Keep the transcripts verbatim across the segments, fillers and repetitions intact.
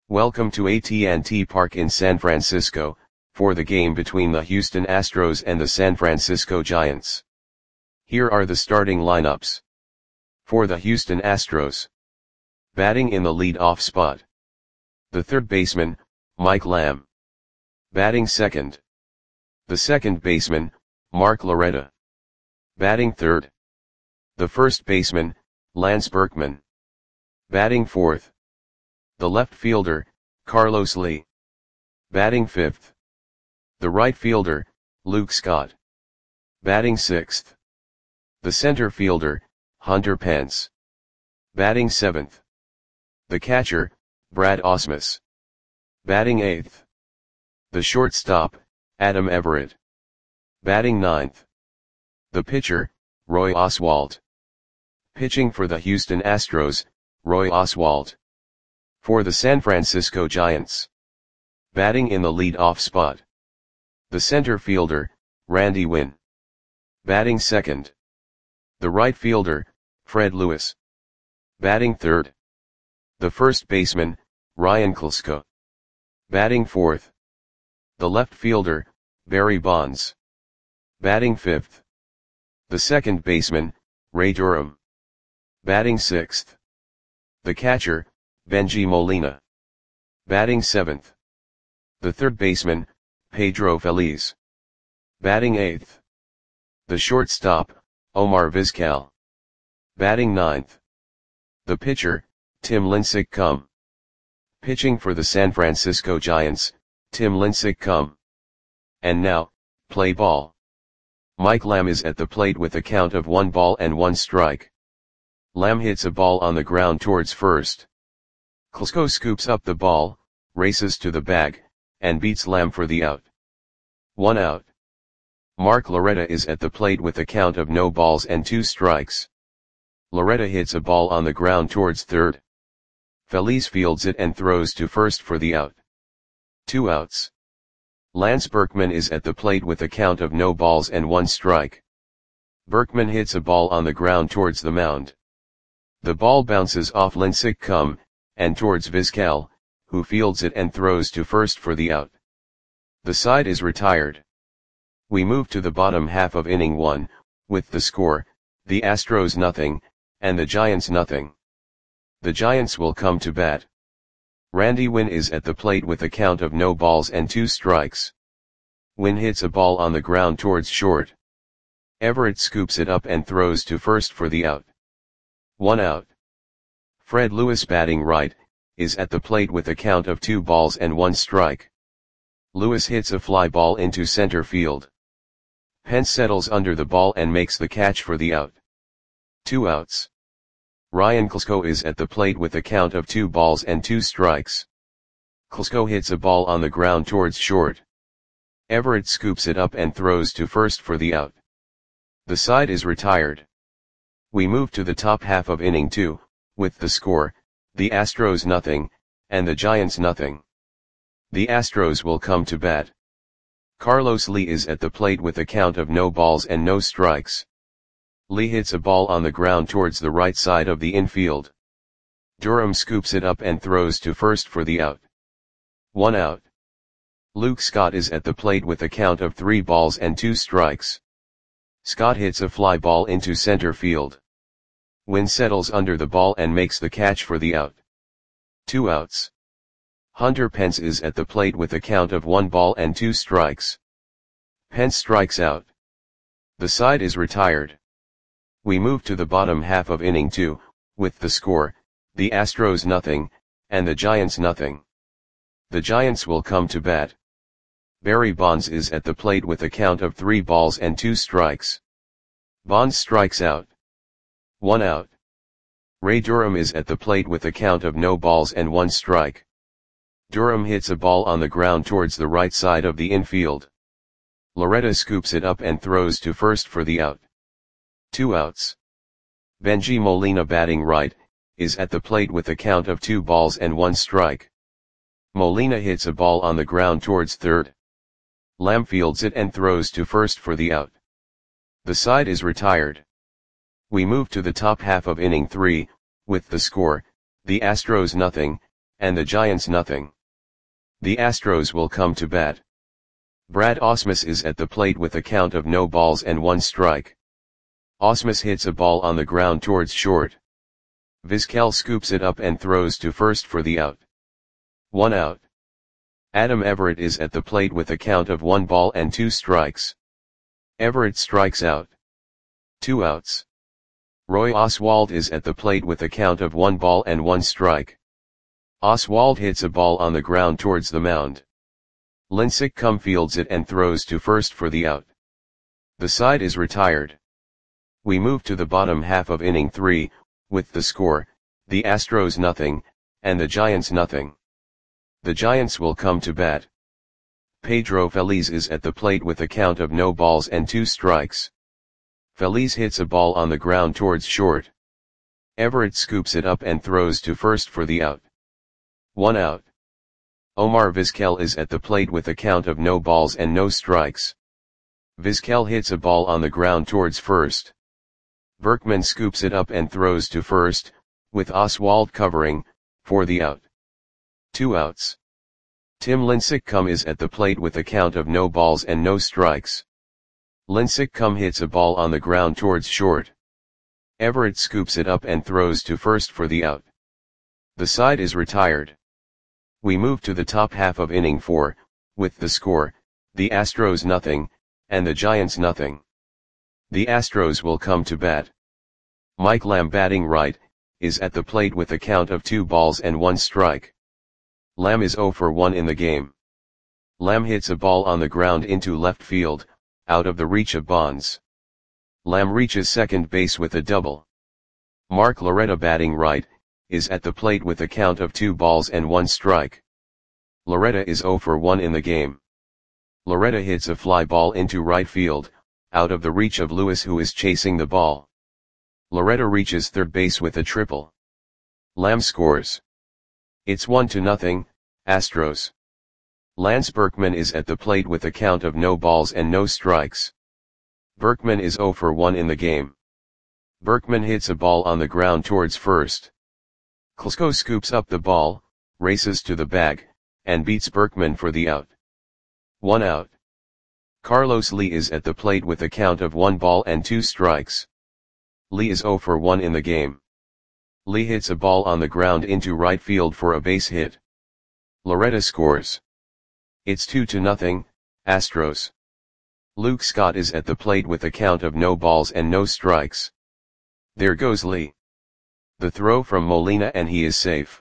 Welcome to A T and T Park in San Francisco, for the game between the Houston Astros and the San Francisco Giants. Here are the starting lineups. For the Houston Astros. Batting in the lead-off spot. The third baseman, Mike Lamb. Batting second. The second baseman, Mark Loretta. Batting third. The first baseman, Lance Berkman. Batting fourth. The left fielder, Carlos Lee. Batting fifth. The right fielder, Luke Scott. Batting sixth. The center fielder, Hunter Pence. Batting seventh. The catcher, Brad Ausmus. Batting eighth. The shortstop, Adam Everett. Batting ninth. The pitcher, Roy Oswalt. Pitching for the Houston Astros, Roy Oswalt. For the San Francisco Giants. Batting in the lead-off spot. The center fielder, Randy Winn. Batting second. The right fielder, Fred Lewis. Batting third. The first baseman, Ryan Klesko. Batting fourth. The left fielder, Barry Bonds. Batting fifth. The second baseman, Ray Durham. Batting sixth. The catcher, Bengie Molina. Batting seventh. The third baseman, Pedro Feliz. Batting eighth. The shortstop, Omar Vizquel. Batting ninth. The pitcher, Tim Lincecum. Pitching for the San Francisco Giants, Tim Lincecum. And now, play ball. Mike Lamb is at the plate with a count of one ball and one strike. Lamb hits a ball on the ground towards first. Klesko scoops up the ball, races to the bag, and beats Lamb for the out. One out. Mark Loretta is at the plate with a count of no balls and two strikes. Loretta hits a ball on the ground towards third. Feliz fields it and throws to first for the out. Two outs. Lance Berkman is at the plate with a count of no balls and one strike. Berkman hits a ball on the ground towards the mound. The ball bounces off Lincecum, and towards Vizquel, who fields it and throws to first for the out. The side is retired. We move to the bottom half of inning one, with the score, the Astros nothing, and the Giants nothing. The Giants will come to bat. Randy Winn is at the plate with a count of no balls and two strikes. Winn hits a ball on the ground towards short. Everett scoops it up and throws to first for the out. One out. Fred Lewis, batting right, is at the plate with a count of two balls and one strike. Lewis hits a fly ball into center field. Pence settles under the ball and makes the catch for the out. Two outs. Ryan Klesko is at the plate with a count of two balls and two strikes. Klesko hits a ball on the ground towards short. Everett scoops it up and throws to first for the out. The side is retired. We move to the top half of inning two, with the score, the Astros nothing, and the Giants nothing. The Astros will come to bat. Carlos Lee is at the plate with a count of no balls and no strikes. Lee hits a ball on the ground towards the right side of the infield. Durham scoops it up and throws to first for the out. One out. Luke Scott is at the plate with a count of three balls and two strikes. Scott hits a fly ball into center field. Winn settles under the ball and makes the catch for the out. Two outs. Hunter Pence is at the plate with a count of one ball and two strikes. Pence strikes out. The side is retired. We move to the bottom half of inning two, with the score, the Astros nothing, and the Giants nothing. The Giants will come to bat. Barry Bonds is at the plate with a count of three balls and two strikes. Bonds strikes out. One out. Ray Durham is at the plate with a count of no balls and one strike. Durham hits a ball on the ground towards the right side of the infield. Loretta scoops it up and throws to first for the out. Two outs. Bengie Molina, batting right, is at the plate with a count of two balls and one strike. Molina hits a ball on the ground towards third. Lamb fields it and throws to first for the out. The side is retired. We move to the top half of inning three, with the score, the Astros nothing, and the Giants nothing. The Astros will come to bat. Brad Ausmus is at the plate with a count of no balls and one strike. Ausmus hits a ball on the ground towards short. Vizquel scoops it up and throws to first for the out. One out. Adam Everett is at the plate with a count of one ball and two strikes. Everett strikes out. Two outs. Roy Oswalt is at the plate with a count of one ball and one strike. Oswalt hits a ball on the ground towards the mound. Lincecum fields it and throws to first for the out. The side is retired. We move to the bottom half of inning three, with the score, the Astros nothing, and the Giants nothing. The Giants will come to bat. Pedro Feliz is at the plate with a count of no balls and two strikes. Feliz hits a ball on the ground towards short. Everett scoops it up and throws to first for the out. One out. Omar Vizquel is at the plate with a count of no balls and no strikes. Vizquel hits a ball on the ground towards first. Berkman scoops it up and throws to first, with Oswalt covering, for the out. Two outs. Tim Lincecum is at the plate with a count of no balls and no strikes. Lincecum hits a ball on the ground towards short. Everett scoops it up and throws to first for the out. The side is retired. We move to the top half of inning four, with the score, the Astros nothing, and the Giants nothing. The Astros will come to bat. Mike Lamb batting right, is at the plate with a count of two balls and one strike. Lamb is oh for one in the game. Lamb hits a ball on the ground into left field, out of the reach of Bonds. Lamb reaches second base with a double. Mark Loretta batting right, is at the plate with a count of two balls and one strike. Loretta is oh for one in the game. Loretta hits a fly ball into right field, out of the reach of Lewis who is chasing the ball. Loretta reaches third base with a triple. Lamb scores. It's one to nothing, Astros. Lance Berkman is at the plate with a count of no balls and no strikes. Berkman is oh for one in the game. Berkman hits a ball on the ground towards first. Klesko scoops up the ball, races to the bag, and beats Berkman for the out. One out. Carlos Lee is at the plate with a count of one ball and two strikes. Lee is oh for one in the game. Lee hits a ball on the ground into right field for a base hit. Loretta scores. It's two to nothing, Astros. Luke Scott is at the plate with a count of no balls and no strikes. There goes Lee. The throw from Molina and he is safe.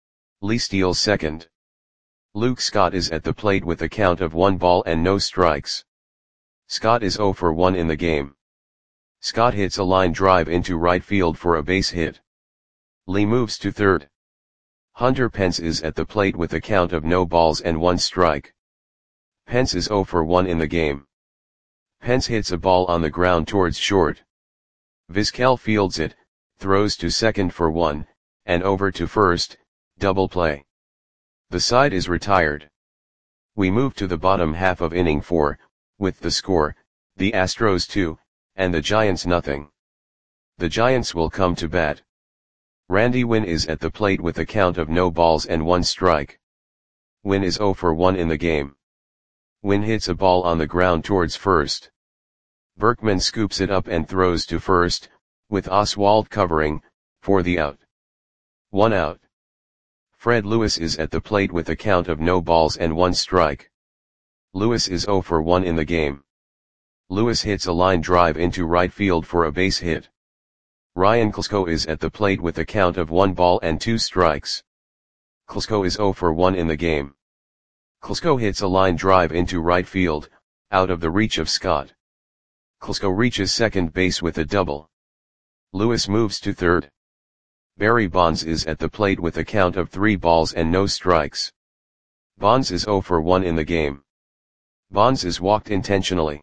Lee steals second. Luke Scott is at the plate with a count of one ball and no strikes. Scott is oh for one in the game. Scott hits a line drive into right field for a base hit. Lee moves to third. Hunter Pence is at the plate with a count of no balls and one strike. Pence is oh for one in the game. Pence hits a ball on the ground towards short. Vizquel fields it, throws to second for one, and over to first, double play. The side is retired. We move to the bottom half of inning four, with the score, the Astros two, and the Giants nothing. The Giants will come to bat. Randy Winn is at the plate with a count of no balls and one strike. Winn is oh for one in the game. Winn hits a ball on the ground towards first. Berkman scoops it up and throws to first, with Oswalt covering, for the out. One out. Fred Lewis is at the plate with a count of no balls and one strike. Lewis is oh for one in the game. Lewis hits a line drive into right field for a base hit. Ryan Klesko is at the plate with a count of one ball and two strikes. Klesko is oh for one in the game. Klesko hits a line drive into right field, out of the reach of Scott. Klesko reaches second base with a double. Lewis moves to third. Barry Bonds is at the plate with a count of three balls and no strikes. Bonds is oh for one in the game. Bonds is walked intentionally.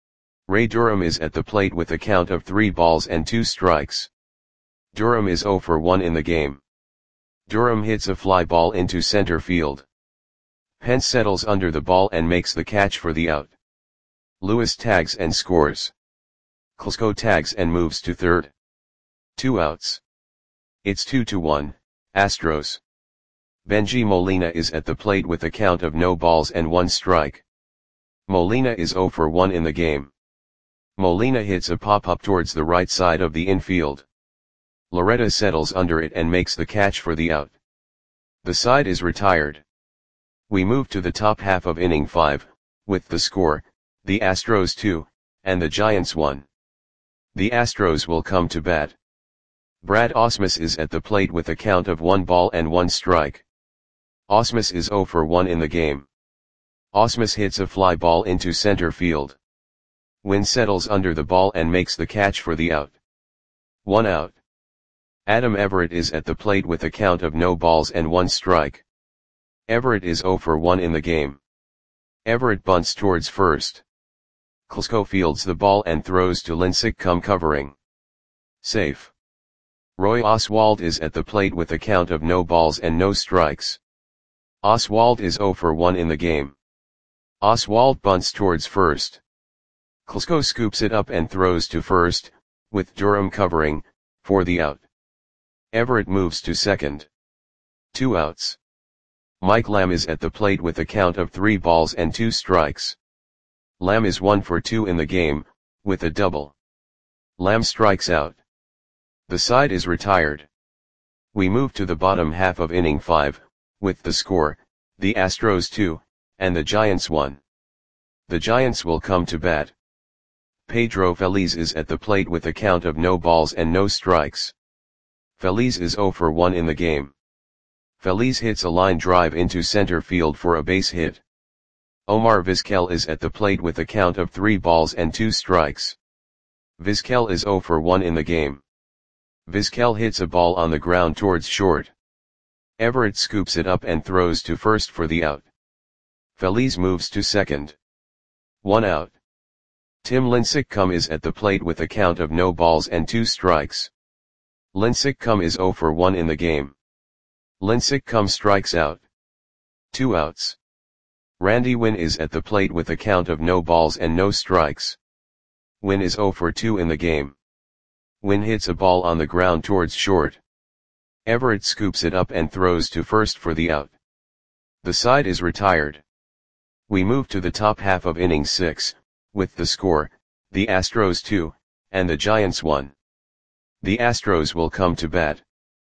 Ray Durham is at the plate with a count of three balls and two strikes. Durham is oh for one in the game. Durham hits a fly ball into center field. Pence settles under the ball and makes the catch for the out. Lewis tags and scores. Klesko tags and moves to third. Two outs. It's two to one, Astros. Benji Molina is at the plate with a count of no balls and one strike. Molina is zero for one in the game. Molina hits a pop-up towards the right side of the infield. Loretta settles under it and makes the catch for the out. The side is retired. We move to the top half of inning five, with the score, the Astros two, and the Giants one. The Astros will come to bat. Brad Ausmus is at the plate with a count of one ball and one strike. Ausmus is zero for one in the game. Ausmus hits a fly ball into center field. Wynn settles under the ball and makes the catch for the out. One out. Adam Everett is at the plate with a count of no balls and one strike. Everett is zero for one in the game. Everett bunts towards first. Klesko fields the ball and throws to Lincecum covering. Safe. Roy Oswalt is at the plate with a count of no balls and no strikes. Oswalt is zero for one in the game. Oswalt bunts towards first. Klesko scoops it up and throws to first, with Durham covering, for the out. Everett moves to second. Two outs. Mike Lamb is at the plate with a count of three balls and two strikes. Lamb is one for two in the game, with a double. Lamb strikes out. The side is retired. We move to the bottom half of inning five, with the score, the Astros two, and the Giants one. The Giants will come to bat. Pedro Feliz is at the plate with a count of no balls and no strikes. Feliz is zero for one in the game. Feliz hits a line drive into center field for a base hit. Omar Vizquel is at the plate with a count of three balls and two strikes. Vizquel is zero for one in the game. Vizquel hits a ball on the ground towards short. Everett scoops it up and throws to first for the out. Feliz moves to second. One out. Tim Lincecum is at the plate with a count of no balls and two strikes. Lincecum is zero for one in the game. Lincecum strikes out. Two outs. Randy Wynn is at the plate with a count of no balls and no strikes. Wynn is zero for two in the game. Wynn hits a ball on the ground towards short. Everett scoops it up and throws to first for the out. The side is retired. We move to the top half of inning six, with the score, the Astros two, and the Giants one. The Astros will come to bat.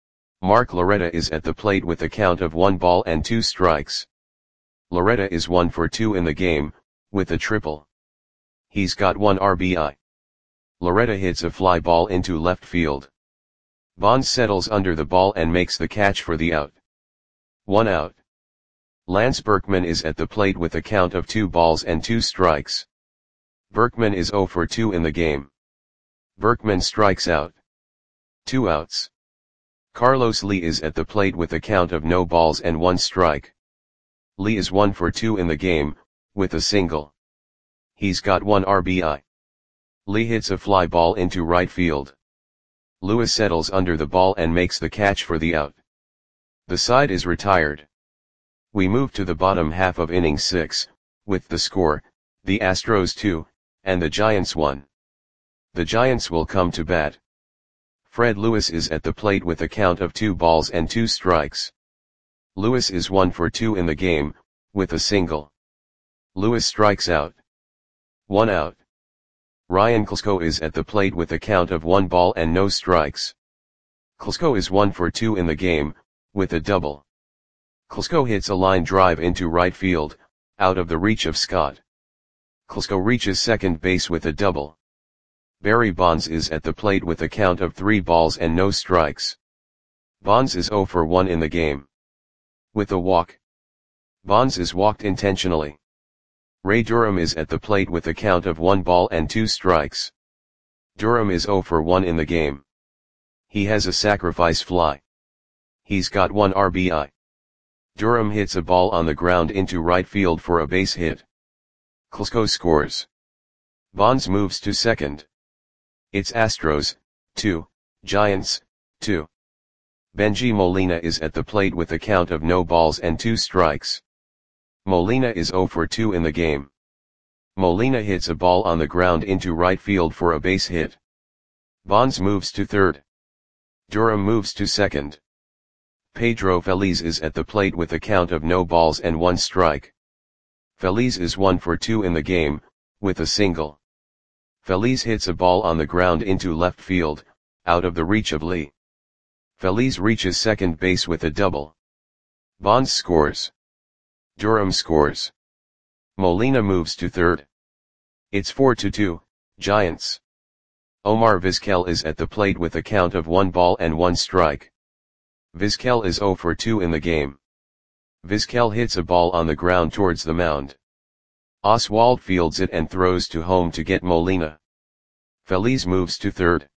Mark Loretta is at the plate with a count of one ball and two strikes. Loretta is one for two in the game, with a triple. He's got one R B I. Loretta hits a fly ball into left field. Bonds settles under the ball and makes the catch for the out. One out. Lance Berkman is at the plate with a count of two balls and two strikes. Berkman is zero for two in the game. Berkman strikes out. Two outs. Carlos Lee is at the plate with a count of no balls and one strike. Lee is one for two in the game, with a single. He's got one R B I. Lee hits a fly ball into right field. Lewis settles under the ball and makes the catch for the out. The side is retired. We move to the bottom half of inning six, with the score, the Astros two, and the Giants one. The Giants will come to bat. Fred Lewis is at the plate with a count of two balls and two strikes. Lewis is one for two in the game, with a single. Lewis strikes out. One out. Ryan Klesko is at the plate with a count of one ball and no strikes. Klesko is one for two in the game, with a double. Klesko hits a line drive into right field, out of the reach of Scott. Klesko reaches second base with a double. Barry Bonds is at the plate with a count of three balls and no strikes. Bonds is zero for one in the game. With a walk. Bonds is walked intentionally. Ray Durham is at the plate with a count of one ball and two strikes. Durham is zero for one in the game. He has a sacrifice fly. He's got one R B I. Durham hits a ball on the ground into right field for a base hit. Klesko scores. Bonds moves to second. It's Astros, two, Giants, two. Benji Molina is at the plate with a count of no balls and two strikes. Molina is zero for two in the game. Molina hits a ball on the ground into right field for a base hit. Bonds moves to third. Durham moves to second. Pedro Feliz is at the plate with a count of no balls and one strike. Feliz is one for two in the game, with a single. Feliz hits a ball on the ground into left field, out of the reach of Lee. Feliz reaches second base with a double. Bonds scores. Durham scores. Molina moves to third. It's four to two, Giants. Omar Vizquel is at the plate with a count of one ball and one strike. Vizquel is zero for two in the game. Vizquel hits a ball on the ground towards the mound. Oswald fields it and throws to home to get Molina. Feliz moves to third.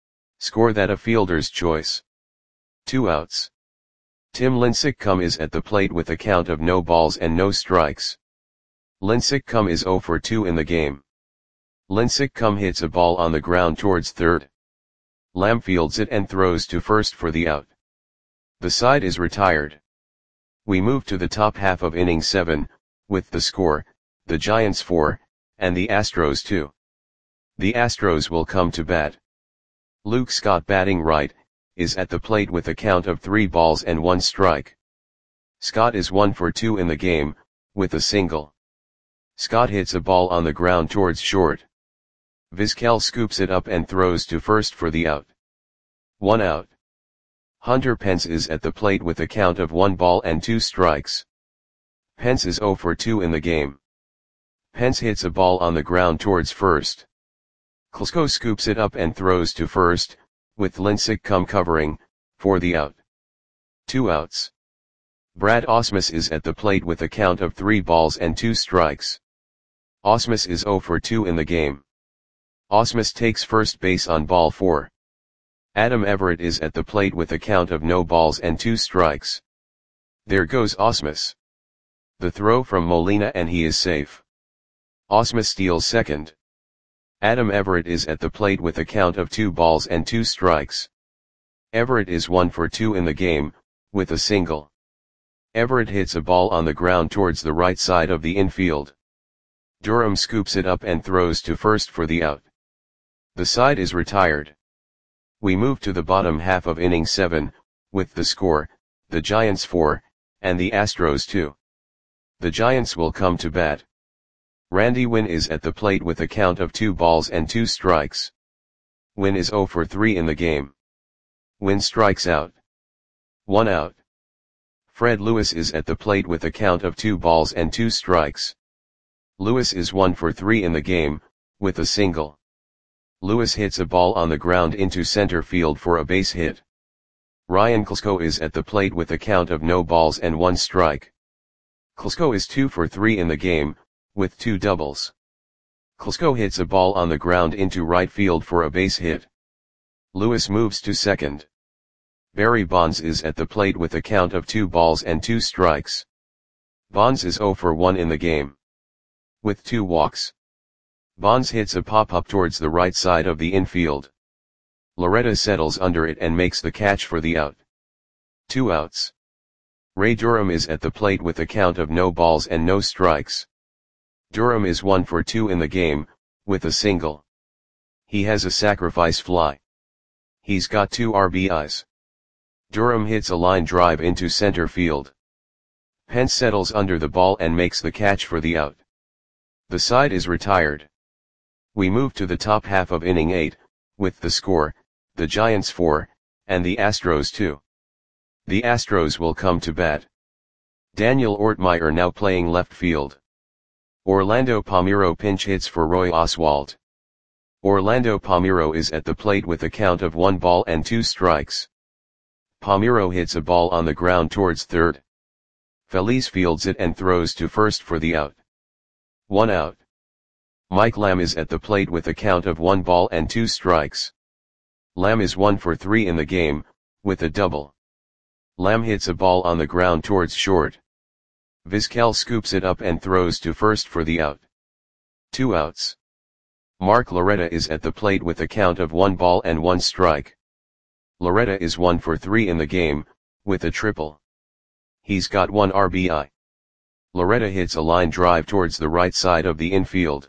Score that a fielder's choice. Two outs. Tim Lincecum is at the plate with a count of no balls and no strikes. Lincecum is zero for two in the game. Lincecum hits a ball on the ground towards third. Lamb fields it and throws to first for the out. The side is retired. We move to the top half of inning seven, with the score, the Giants four, and the Astros two. The Astros will come to bat. Luke Scott, batting right, is at the plate with a count of three balls and one strike. Scott is one for two in the game, with a single. Scott hits a ball on the ground towards short. Vizquel scoops it up and throws to first for the out. One out. Hunter Pence is at the plate with a count of one ball and two strikes. Pence is zero for two in the game. Pence hits a ball on the ground towards first. Klesko scoops it up and throws to first, with Lincecum covering, for the out. Two outs. Brad Ausmus is at the plate with a count of three balls and two strikes. Ausmus is zero for two in the game. Ausmus takes first base on ball four. Adam Everett is at the plate with a count of no balls and two strikes. There goes Ausmus. The throw from Molina and he is safe. Ausmus steals second. Adam Everett is at the plate with a count of two balls and two strikes. Everett is one for two in the game, with a single. Everett hits a ball on the ground towards the right side of the infield. Durham scoops it up and throws to first for the out. The side is retired. We move to the bottom half of inning seven, with the score, the Giants four, and the Astros two. The Giants will come to bat. Randy Winn is at the plate with a count of two balls and two strikes. Winn is zero for three in the game. Winn strikes out. One out. Fred Lewis is at the plate with a count of two balls and two strikes. Lewis is one for three in the game, with a single. Lewis hits a ball on the ground into center field for a base hit. Ryan Klesko is at the plate with a count of no balls and one strike. Klesko is two for three in the game, with two doubles. Klesko hits a ball on the ground into right field for a base hit. Lewis moves to second. Barry Bonds is at the plate with a count of two balls and two strikes. Bonds is zero for one in the game. With two walks. Bonds hits a pop-up towards the right side of the infield. Loretta settles under it and makes the catch for the out. Two outs. Ray Durham is at the plate with a count of no balls and no strikes. Durham is one for two in the game, with a single. He has a sacrifice fly. He's got two R B Is. Durham hits a line drive into center field. Pence settles under the ball and makes the catch for the out. The side is retired. We move to the top half of inning eight, with the score, the Giants four, and the Astros two. The Astros will come to bat. Daniel Ortmeyer now playing left field. Orlando Palmeiro pinch hits for Roy Oswalt. Orlando Palmeiro is at the plate with a count of one ball and two strikes. Palmeiro hits a ball on the ground towards third. Feliz fields it and throws to first for the out. One out. Mike Lamb is at the plate with a count of one ball and two strikes. Lamb is one for three in the game, with a double. Lamb hits a ball on the ground towards short. Vizquel scoops it up and throws to first for the out. Two outs. Mark Loretta is at the plate with a count of one ball and one strike. Loretta is one for three in the game, with a triple. He's got one R B I. Loretta hits a line drive towards the right side of the infield.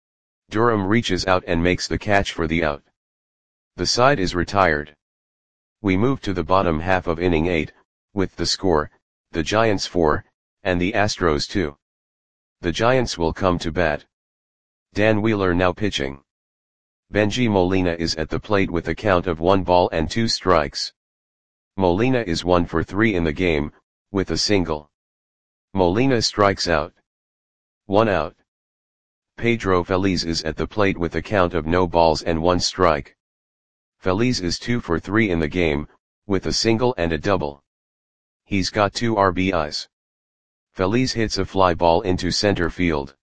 Durham reaches out and makes the catch for the out. The side is retired. We move to the bottom half of inning eight, with the score, the Giants four, and the Astros two. The Giants will come to bat. Dan Wheeler now pitching. Benji Molina is at the plate with a count of one ball and two strikes. Molina is one for three in the game, with a single. Molina strikes out. One out. Pedro Feliz is at the plate with a count of no balls and one strike. Feliz is two for three in the game, with a single and a double. He's got two R B Is. Feliz hits a fly ball into center field.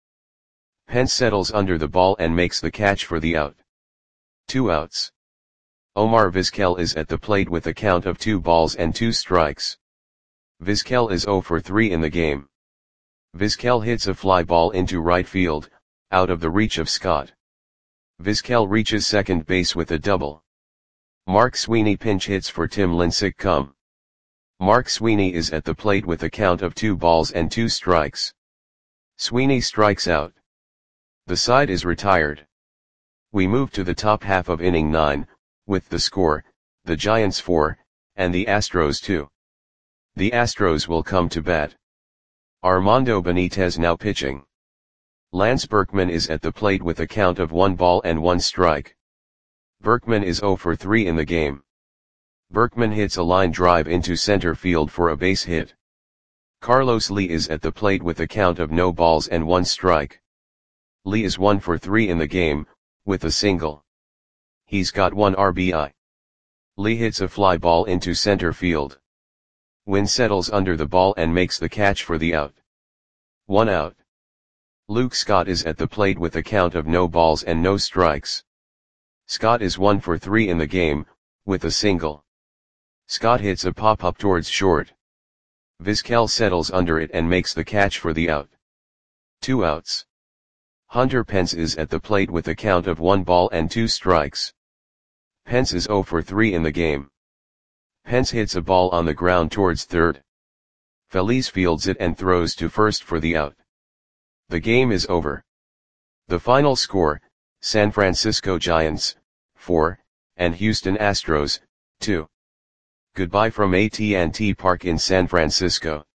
Pence settles under the ball and makes the catch for the out. Two outs. Omar Vizquel is at the plate with a count of two balls and two strikes. Vizquel is zero for three in the game. Vizquel hits a fly ball into right field, out of the reach of Scott. Vizquel reaches second base with a double. Mark Sweeney pinch hits for Tim Lincecum. Mark Sweeney is at the plate with a count of two balls and two strikes. Sweeney strikes out. The side is retired. We move to the top half of inning nine, with the score, the Giants four, and the Astros two. The Astros will come to bat. Armando Benitez now pitching. Lance Berkman is at the plate with a count of one ball and one strike. Berkman is zero for three in the game. Berkman hits a line drive into center field for a base hit. Carlos Lee is at the plate with a count of no balls and one strike. Lee is one for three in the game, with a single. He's got one R B I. Lee hits a fly ball into center field. Wynn settles under the ball and makes the catch for the out. One out. Luke Scott is at the plate with a count of no balls and no strikes. Scott is one for three in the game, with a single. Scott hits a pop-up towards short. Vizquel settles under it and makes the catch for the out. Two outs. Hunter Pence is at the plate with a count of one ball and two strikes. Pence is zero for three in the game. Pence hits a ball on the ground towards third. Feliz fields it and throws to first for the out. The game is over. The final score, San Francisco Giants, four, and Houston Astros, two. Goodbye from A T and T Park in San Francisco.